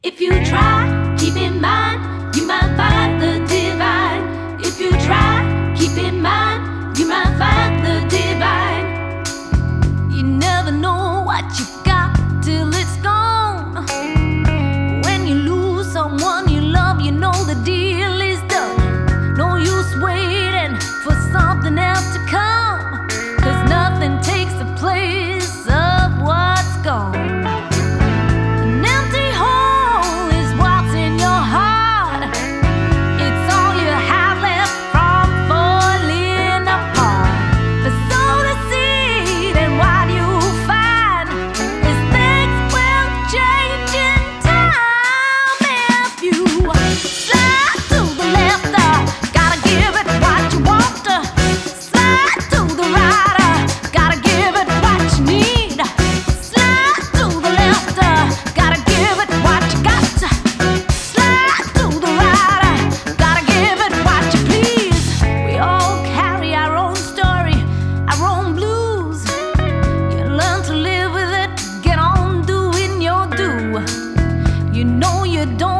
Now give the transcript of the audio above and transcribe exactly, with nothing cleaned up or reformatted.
If you try, keep in mind, you might find the divine. If you try, keep in mind, you might find the divine. You never know what you got till it's gone. When you lose someone you love, you know the deal is done. No use waiting for something else to come, 'cause nothing takes the place of what's gone. You know you don't